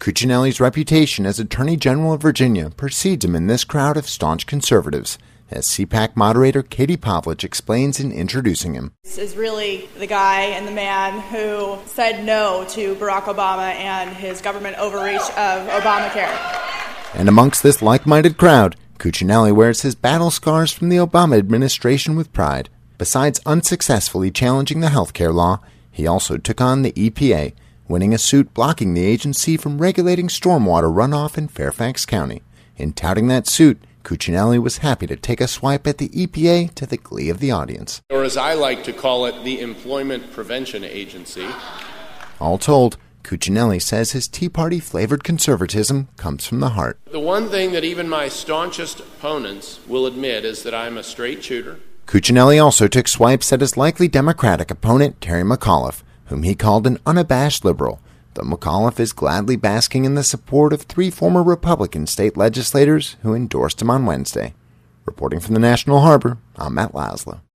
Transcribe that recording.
Cuccinelli's reputation as Attorney General of Virginia precedes him in this crowd of staunch conservatives, as CPAC moderator Katie Pavlich explains in introducing him. This is really the guy and the man who said no to Barack Obama and his government overreach of Obamacare. And amongst this like-minded crowd, Cuccinelli wears his battle scars from the Obama administration with pride. Besides unsuccessfully challenging the healthcare law, he also took on the EPA, winning a suit blocking the agency from regulating stormwater runoff in Fairfax County. In touting that suit, Cuccinelli was happy to take a swipe at the EPA to the glee of the audience. Or as I like to call it, the Employment Prevention Agency. All told, Cuccinelli says his Tea Party-flavored conservatism comes from the heart. The one thing that even my staunchest opponents will admit is that I'm a straight shooter. Cuccinelli also took swipes at his likely Democratic opponent, Terry McAuliffe, whom he called an unabashed liberal, though McAuliffe is gladly basking in the support of 3 former Republican state legislators who endorsed him on Wednesday. Reporting from the National Harbor, I'm Matt Laszlo.